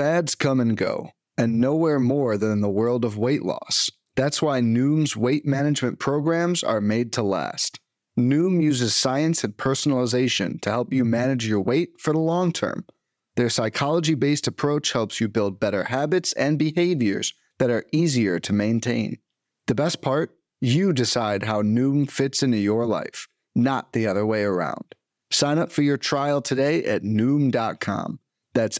Fads come and go, and nowhere more than in the world of weight loss. That's why Noom's weight management programs are made to last. Noom uses science and personalization to help you manage your weight for the long term. Their psychology-based approach helps you build better habits and behaviors that are easier to maintain. The best part? You decide how Noom fits into your life, not the other way around. Sign up for your trial today at Noom.com. That's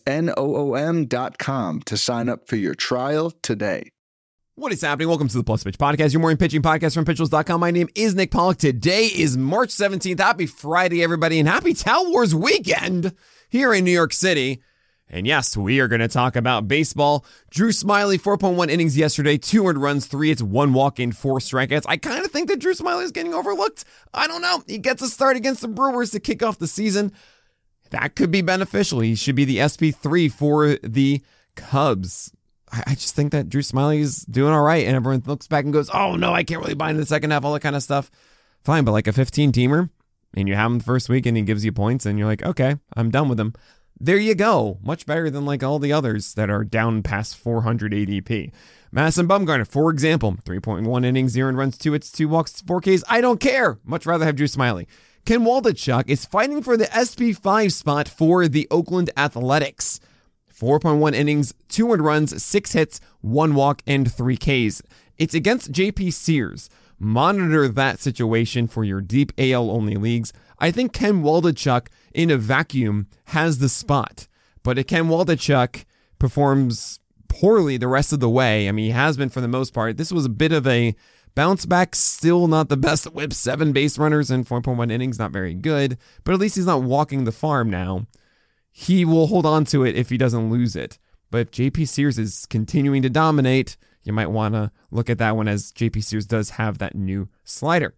Noom.com to sign up for your trial today. What is happening? Welcome to the Plus Pitch Podcast, your morning pitching podcast from Pitchers.com. My name is Nick Pollock. Today is March 17th. Happy Friday, everybody, and happy Tout Wars weekend here in New York City. And yes, we are going to talk about baseball. Drew Smyly, 4.1 innings yesterday, 2 earned runs, 3 hits, 1 walk, and 4 strikeouts. I kind of think that Drew Smyly is getting overlooked. I don't know. He gets a start against the Brewers to kick off the season. That could be beneficial. He should be the SP3 for the Cubs. I just think that Drew Smyly is doing all right, and everyone looks back and goes, oh, no, I can't really buy into the second half, all that kind of stuff. Fine, but like a 15-teamer, and you have him the first week, and he gives you points, and you're like, okay, I'm done with him. There you go. Much better than like all the others that are down past 400 ADP. Madison Bumgarner, for example, 3.1 innings, 0 runs, 2 hits, 2 walks, 4 Ks. I don't care. Much rather have Drew Smyly. Ken Waldichuk is fighting for the SP5 spot for the Oakland Athletics. 4.1 innings, 2 earned runs, 6 hits, 1 walk, and 3 Ks. It's against JP Sears. Monitor that situation for your deep AL-only leagues. I think Ken Waldichuk, in a vacuum, has the spot. But if Ken Waldichuk performs poorly the rest of the way, I mean, he has been for the most part, this was a bit of a bounce back, still not the best whip, 7 base runners and 4.1 innings, not very good. But at least he's not walking the farm now. He will hold on to it if he doesn't lose it. But if JP Sears is continuing to dominate, you might want to look at that one, as JP Sears does have that new slider.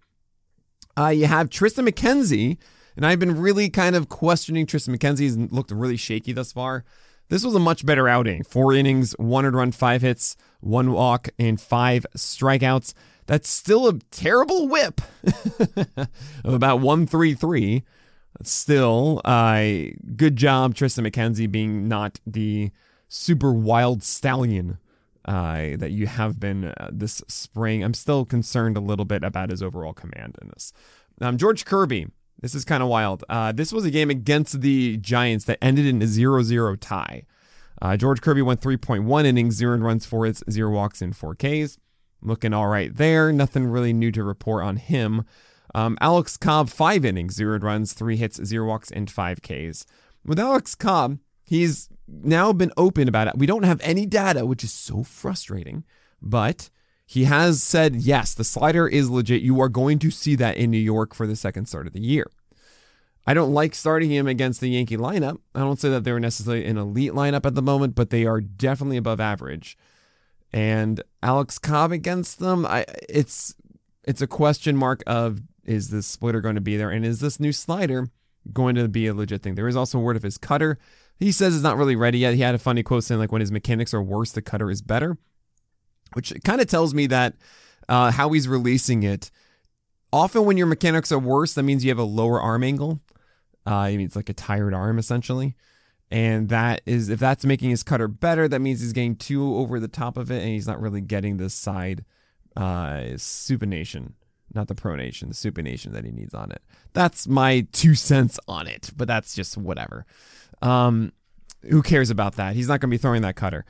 You have Tristan McKenzie, and I've been really kind of questioning Tristan McKenzie. He's looked really shaky thus far. This was a much better outing. 4 innings, 1 earned run, 5 hits, 1 walk, and 5 strikeouts. That's still a terrible whip of about 1.33. Still, good job, Tristan McKenzie, being not the super wild stallion that you have been this spring. I'm still concerned a little bit about his overall command in this. George Kirby, this is kind of wild. This was a game against the Giants that ended in a 0-0 tie. George Kirby went 3.1 innings, 0 runs, 4 hits, 0 walks, and 4 Ks. Looking all right there. Nothing really new to report on him. Alex Cobb, 5 innings, 0 runs, 3 hits, 0 walks, and 5 Ks. With Alex Cobb, he's now been open about it. We don't have any data, which is so frustrating, but he has said, yes, the slider is legit. You are going to see that in New York for the second start of the year. I don't like starting him against the Yankee lineup. I don't say that they're necessarily an elite lineup at the moment, but they are definitely above average. And Alex Cobb against them, it's a question mark of, is this splitter going to be there? And is this new slider going to be a legit thing? There is also word of his cutter. He says it's not really ready yet. He had a funny quote saying, like, when his mechanics are worse, the cutter is better, which kind of tells me that how he's releasing it. Often when your mechanics are worse, that means you have a lower arm angle. It means like a tired arm, essentially. And that is, if that's making his cutter better, that means he's getting too over the top of it, and he's not really getting the side supination. Not the pronation, the supination that he needs on it. That's my 2 cents on it, but that's just whatever. Who cares about that? He's not going to be throwing that cutter.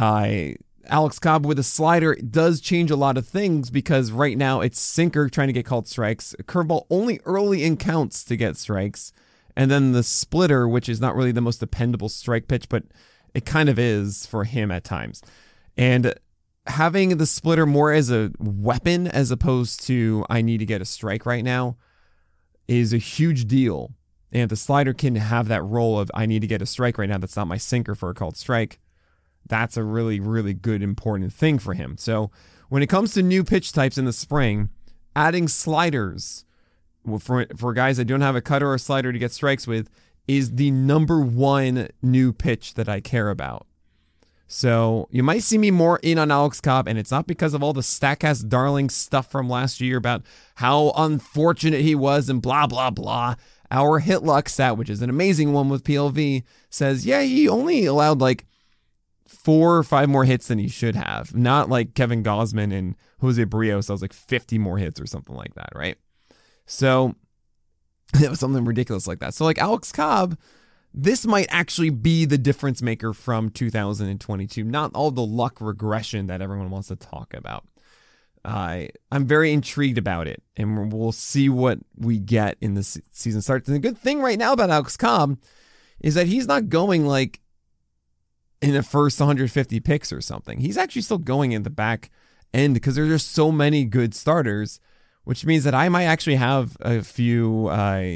Alex Cobb with a slider does change a lot of things, because right now it's sinker trying to get called strikes, curveball only early in counts to get strikes, and then the splitter, which is not really the most dependable strike pitch, but it kind of is for him at times. And having the splitter more as a weapon as opposed to I need to get a strike right now is a huge deal. And if the slider can have that role of I need to get a strike right now, that's not my sinker for a called strike, that's a really, really good, important thing for him. So when it comes to new pitch types in the spring, adding sliders for guys that don't have a cutter or a slider to get strikes with is the number one new pitch that I care about. So you might see me more in on Alex Cobb, and it's not because of all the Statcast darling stuff from last year about how unfortunate he was and blah, blah, blah. Our hit luck stat, which is an amazing one with PLV, says, yeah, he only allowed like 4 or 5 more hits than he should have. Not like Kevin Gausman and Jose Barrios. That was like 50 more hits or something like that, right? So it was something ridiculous like that. So like Alex Cobb, this might actually be the difference maker from 2022. Not all the luck regression that everyone wants to talk about. I'm very intrigued about it, and we'll see what we get in the season starts. And the good thing right now about Alex Cobb is that he's not going like in the first 150 picks or something. He's actually still going in the back end because there's just so many good starters, which means that I might actually have a few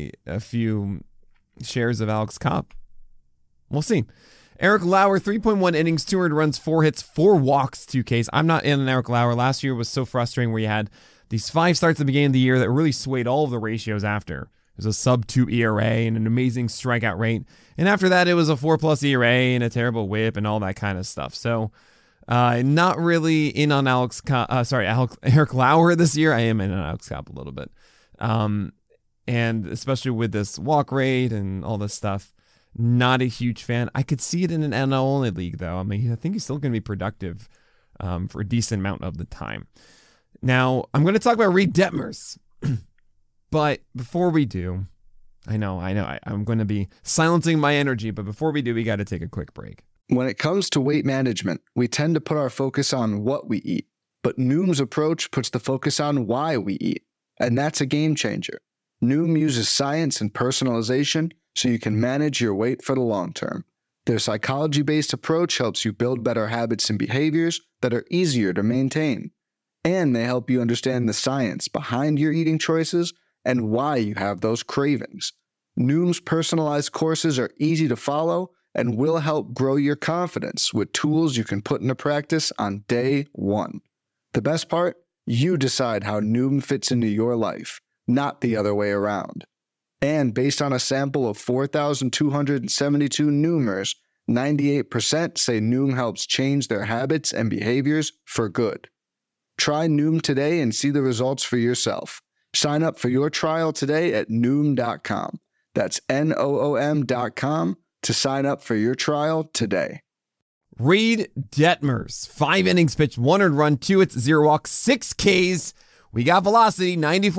shares of Alex Cobb. We'll see. Eric Lauer, 3.1 innings, 200 runs, 4 hits, 4 walks, 2 Ks. I'm not in on Eric Lauer. Last year was so frustrating where you had these 5 starts at the beginning of the year that really swayed all of the ratios after. It was a sub-2 ERA and an amazing strikeout rate. And after that, it was a 4+ ERA and a terrible whip and all that kind of stuff. So not really in on Eric Lauer this year. I am in on Alex Cobb a little bit. And especially with this walk rate and all this stuff, not a huge fan. I could see it in an NL-only league, though. I mean, I think he's still going to be productive for a decent amount of the time. Now, I'm going to talk about Reid Detmers. But before we do, I know, I'm going to be silencing my energy, but before we do, we got to take a quick break. When it comes to weight management, we tend to put our focus on what we eat, but Noom's approach puts the focus on why we eat, and that's a game changer. Noom uses science and personalization so you can manage your weight for the long term. Their psychology-based approach helps you build better habits and behaviors that are easier to maintain. And they help you understand the science behind your eating choices and why you have those cravings. Noom's personalized courses are easy to follow and will help grow your confidence with tools you can put into practice on day one. The best part? You decide how Noom fits into your life, not the other way around. And based on a sample of 4,272 Noomers, 98% say Noom helps change their habits and behaviors for good. Try Noom today and see the results for yourself. Sign up for your trial today at Noom.com. That's Noom.com to sign up for your trial today. Reid Detmers, 5 innings pitched, 100 run, 2 hits, 0 walks, 6 Ks. We got velocity,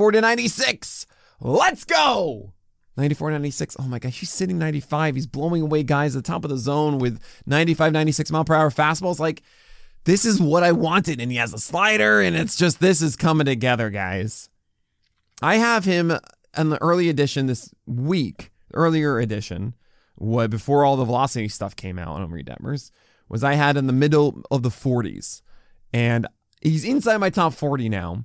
94-96. Let's go! 94-96. Oh my gosh, he's sitting 95. He's blowing away guys at the top of the zone with 95, 96 mile per hour fastballs. Like, this is what I wanted. And he has a slider, and it's just, this is coming together, guys. I have him in the early edition this week, earlier edition, before all the velocity stuff came out on Reid Detmers, was I had in the middle of the 40s. And he's inside my top 40 now.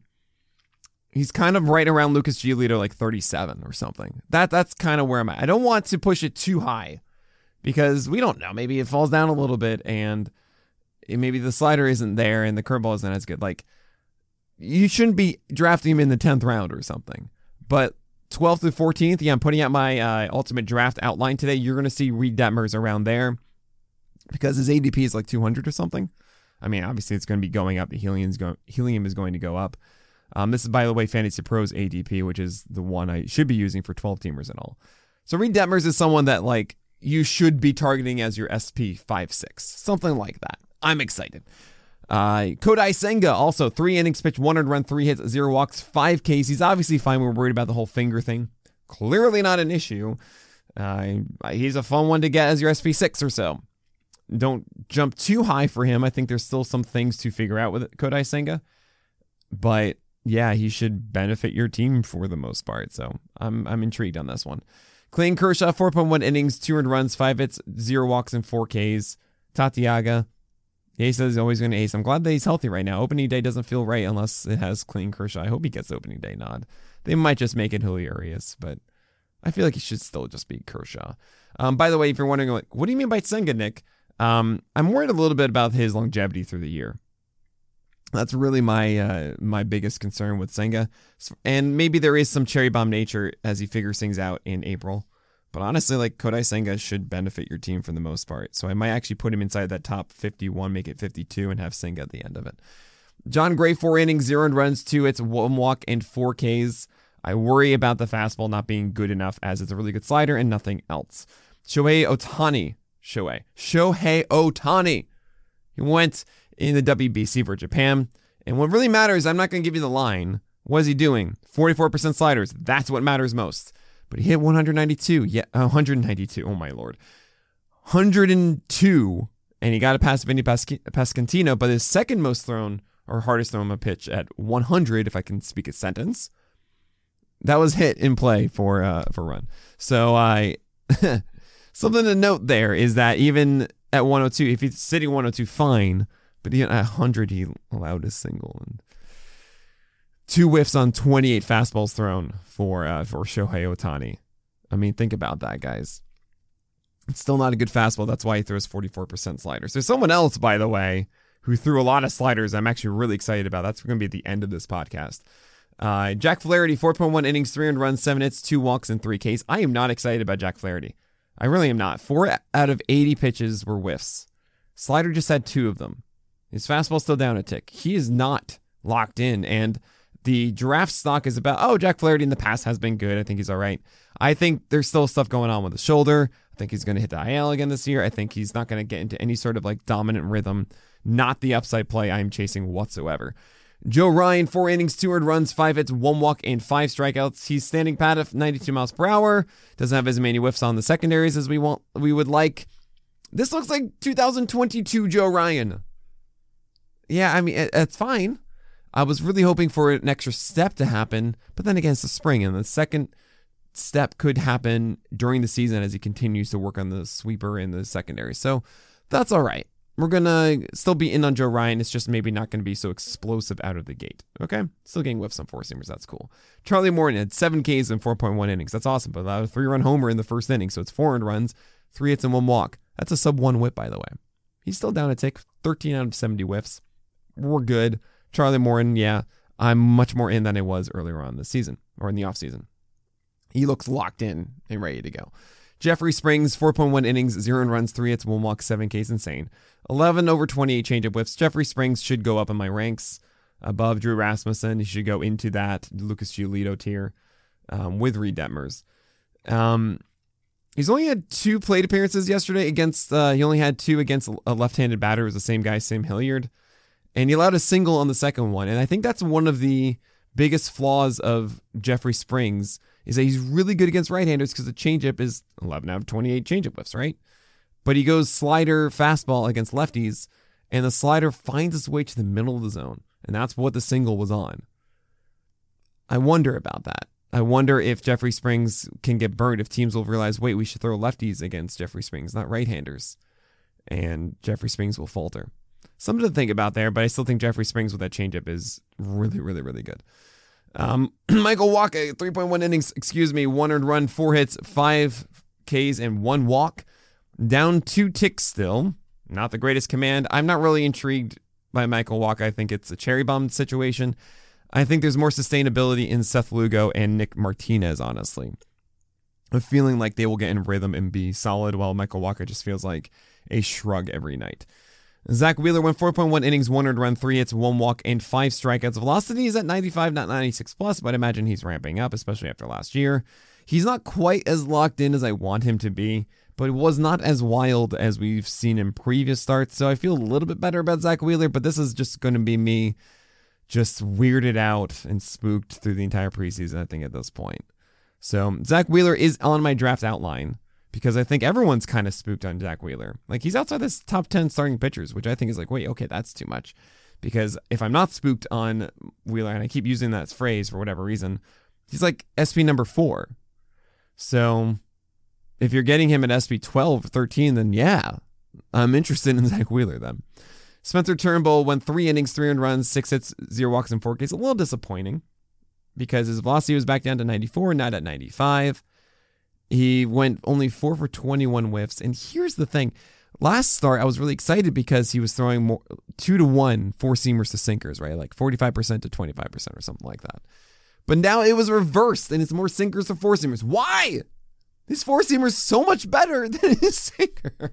He's kind of right around Lucas Giolito, like 37 or something. That's kind of where I'm at. I don't want to push it too high because we don't know. Maybe it falls down a little bit and maybe the slider isn't there and the curveball isn't as good. Like, you shouldn't be drafting him in the 10th round or something. But 12th to 14th, yeah, I'm putting out my ultimate draft outline today. You're going to see Reid Detmers around there because his ADP is like 200 or something. I mean, obviously it's going to be going up. The helium is going to go up. This is, by the way, Fantasy Pros ADP, which is the one I should be using for 12 teamers and all. So Reid Detmers is someone that like you should be targeting as your SP 5-6, something like that. I'm excited. Kodai Senga, also 3 innings pitched, 100 run, 3 hits, 0 walks, 5 Ks. He's obviously fine. We're worried about the whole finger thing. Clearly not an issue. He's a fun one to get as your SP 6 or so. Don't jump too high for him. I think there's still some things to figure out with Kodai Senga, but yeah, he should benefit your team for the most part. So I'm intrigued on this one. Clayton Kershaw, 4.1 innings, 200 runs, 5 hits, 0 walks, and 4 Ks. Tatiaga, he says he's always going to ace. I'm glad that he's healthy right now. Opening day doesn't feel right unless it has Clayton Kershaw. I hope he gets the opening day nod. They might just make it Julio Urias, but I feel like he should still just be Kershaw. By the way, if you're wondering, like, what do you mean by Senga, Nick? I'm worried a little bit about his longevity through the year. That's really my biggest concern with Senga. And maybe there is some cherry bomb nature as he figures things out in April. But honestly, like, Kodai Senga should benefit your team for the most part. So I might actually put him inside that top 51, make it 52, and have Senga at the end of it. John Gray, 4 innings, 0 runs, 2 hits, 1 walk, and 4 Ks. I worry about the fastball not being good enough as it's a really good slider and nothing else. Shohei Ohtani. He went in the WBC for Japan. And what really matters, I'm not going to give you the line. What is he doing? 44% sliders. That's what matters most. But he hit 192. Yeah, 192. Oh, my Lord. 102. And he got it past Vinny Pasquantino. But his second most thrown, or hardest thrown, a pitch at 100, if I can speak a sentence, that was hit in play for run. So something to note there is that even at 102, if he's sitting 102, fine. But even at 100, he allowed a single and 2 whiffs on 28 fastballs thrown for Shohei Ohtani. I mean, think about that, guys. It's still not a good fastball. That's why he throws 44% sliders. There's someone else, by the way, who threw a lot of sliders I'm actually really excited about. That's going to be at the end of this podcast. Jack Flaherty, 4.1 innings, 300 runs, 7 hits, 2 walks, and 3 Ks. I am not excited about Jack Flaherty. I really am not. 4 out of 80 pitches were whiffs. Slider just had 2 of them. His fastball's still down a tick. He is not locked in, and the draft stock is about, Jack Flaherty in the past has been good. I think he's all right. I think there's still stuff going on with the shoulder. I think he's going to hit the IL again this year. I think he's not going to get into any sort of like dominant rhythm. Not the upside play I'm chasing whatsoever. Joe Ryan, 4 innings, 200 runs, 5 hits, 1 walk, and 5 strikeouts. He's standing pat at 92 miles per hour. Doesn't have as many whiffs on the secondaries as we would like. This looks like 2022 Joe Ryan. Yeah, I mean, it's fine. I was really hoping for an extra step to happen, but then again, it's the spring, and the second step could happen during the season as he continues to work on the sweeper in the secondary. So that's all right. We're going to still be in on Joe Ryan. It's just maybe not going to be so explosive out of the gate. Okay? Still getting whiffs on 4-seamers. That's cool. Charlie Morton had 7 Ks in 4.1 innings. That's awesome. But allowed a 3-run homer in the first inning. So it's 4 runs, 3 hits, and 1 walk. That's a sub-1 whip, by the way. He's still down a tick. 13 out of 70 whiffs. We're good. Charlie Morton, yeah, I'm much more in than I was earlier on this season, or in the offseason. He looks locked in and ready to go. Jeffrey Springs, 4.1 innings, 0 runs, 3 hits, 1 walk, 7 Ks, insane. 11 over 28 changeup whiffs. Jeffrey Springs should go up in my ranks above Drew Rasmussen. He should go into that Lucas Giolito tier with Reed Detmers. He's only had 2 plate appearances yesterday against, he only had 2 against a left-handed batter. It was the same guy, Sam Hilliard. And he allowed a single on the second one. And I think that's one of the biggest flaws of Jeffrey Springs is that he's really good against right-handers because the changeup is 11 out of 28 changeup whiffs, right? But he goes slider, fastball against lefties, and the slider finds its way to the middle of the zone. And that's what the single was on. I wonder about that. I wonder if Jeffrey Springs can get burned, if teams will realize, wait, we should throw lefties against Jeffrey Springs, not right-handers. And Jeffrey Springs will falter. Something to think about there, but I still think Jeffrey Springs with that changeup is really, really, really good. Michael Wacha, 3.1 innings, 1 earned run, 4 hits, 5 Ks, and 1 walk. Down 2 ticks still. Not the greatest command. I'm not really intrigued by Michael Wacha. I think it's a cherry bomb situation. I think there's more sustainability in Seth Lugo and Nick Martinez, honestly. I'm feeling like they will get in rhythm and be solid, while Michael Wacha just feels like a shrug every night. Zach Wheeler went 4.1 innings, 1 earned run, 3 hits, 1 walk, and 5 strikeouts. Velocity is at 95, not 96 plus, but I imagine he's ramping up, especially after last year. He's not quite as locked in as I want him to be, but it was not as wild as we've seen in previous starts, so I feel a little bit better about Zach Wheeler, but this is just going to be me just weirded out and spooked through the entire preseason, I think, at this point. So Zach Wheeler is on my draft outline, because I think everyone's kind of spooked on Zach Wheeler. Like, he's outside this top 10 starting pitchers, which I think is like, wait, okay, that's too much. Because if I'm not spooked on Wheeler, and I keep using that phrase for whatever reason, he's like SP number 4. So if you're getting him at SP 12 or 13, then yeah, I'm interested in Zach Wheeler then. Spencer Turnbull went 3 innings, 3 earned runs, 6 hits, 0 walks, and 4 Ks. A little disappointing because his velocity was back down to 94, not at 95. He went only 4 for 21 whiffs. And here's the thing. Last start, I was really excited because he was throwing more 2-to-1 4-seamers to sinkers, right? Like 45% to 25% or something like that. But now it was reversed, and it's more sinkers to 4-seamers. Why? His 4-seamer is so much better than his sinker.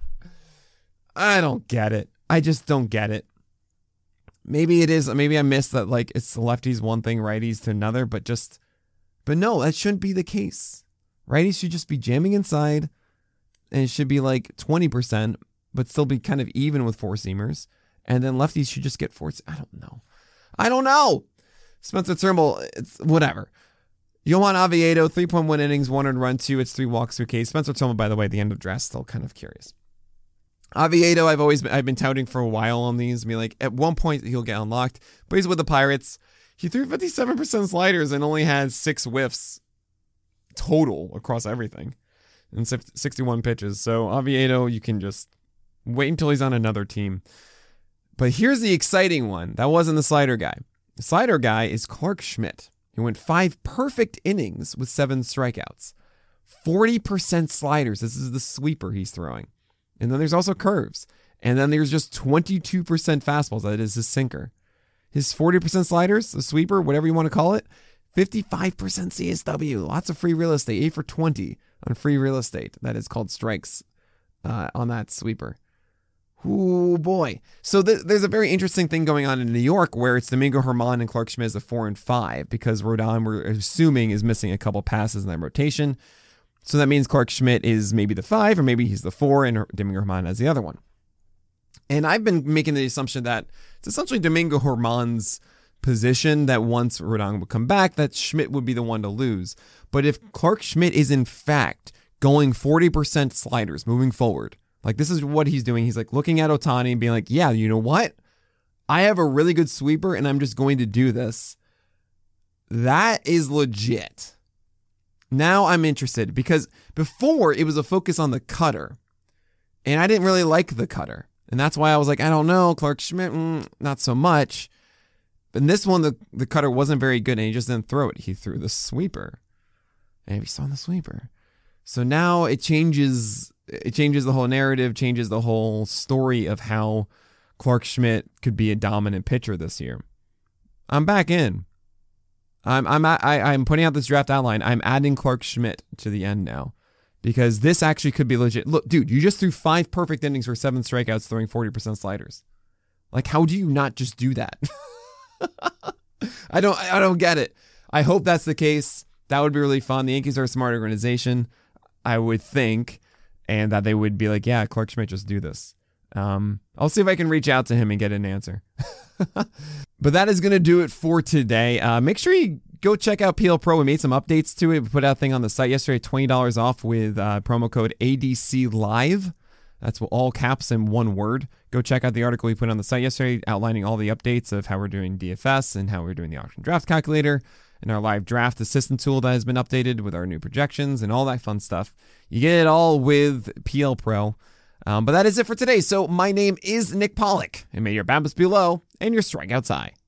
I don't get it. I just don't get it. Maybe it is. Maybe I missed that, like, it's lefties one thing, righties to another, but no, that shouldn't be the case. Righties should just be jamming inside, and it should be like 20%, but still be kind of even with four-seamers. And then lefties should just get four. I don't know. Spencer Turnbull, it's whatever. Johan Oviedo, 3.1 innings, 1 earned run, 2. It's 3 walks, 3 Ks. Spencer Turnbull, by the way, at the end of draft, still kind of curious. Oviedo, I've been touting for a while on these. I mean, like, at one point he'll get unlocked, but he's with the Pirates. He threw 57% sliders and only had 6 whiffs total across everything and 61 pitches. So Oviedo, you can just wait until he's on another team. But here's the exciting one. That wasn't the slider guy. The slider guy is Clarke Schmidt. He went 5 perfect innings with 7 strikeouts. 40% sliders. This is the sweeper he's throwing. And then there's also curves. And then there's just 22% fastballs. That is his sinker. His 40% sliders, the sweeper, whatever you want to call it, 55% CSW. Lots of free real estate. 8 for 20 on free real estate. That is called strikes on that sweeper. Ooh, boy. So there's a very interesting thing going on in New York where it's Domingo Germán and Clarke Schmidt as the 4 and 5 because Rodon, we're assuming, is missing a couple passes in that rotation. So that means Clarke Schmidt is maybe the 5 or maybe he's the 4 and Domingo Germán as the other one. And I've been making the assumption that it's essentially Domingo Germán's position that once Rodon would come back, that Schmidt would be the one to lose. But if Clarke Schmidt is in fact going 40% sliders moving forward, like this is what he's doing. He's like looking at Ohtani and being like, yeah, you know what? I have a really good sweeper and I'm just going to do this. That is legit. Now I'm interested because before it was a focus on the cutter and I didn't really like the cutter. And that's why I was like, I don't know, Clarke Schmidt, not so much. But in this one, the cutter wasn't very good and he just didn't throw it. He threw the sweeper. And he saw the sweeper. So now it changes the whole narrative, changes the whole story of how Clarke Schmidt could be a dominant pitcher this year. I'm back in. I'm putting out this draft outline. I'm adding Clarke Schmidt to the end now because this actually could be legit. Look, dude, you just threw 5 perfect innings for 7 strikeouts throwing 40% sliders. Like, how do you not just do that? I don't get it. I hope that's the case. That would be really fun. The Yankees are a smart organization, I would think, and that they would be like, yeah, Clarke Schmidt, just do this. I'll see if I can reach out to him and get an answer. But that is going to do it for today. Make sure you go check out PL Pro. We made some updates to it. We put out a thing on the site yesterday, $20 off with promo code ADC Live. That's all caps in one word. Go check out the article we put on the site yesterday outlining all the updates of how we're doing DFS and how we're doing the auction draft calculator and our live draft assistant tool that has been updated with our new projections and all that fun stuff. You get it all with PL Pro. But that is it for today. So my name is Nick Pollack, and may your BABIPs be low and your strikeouts high.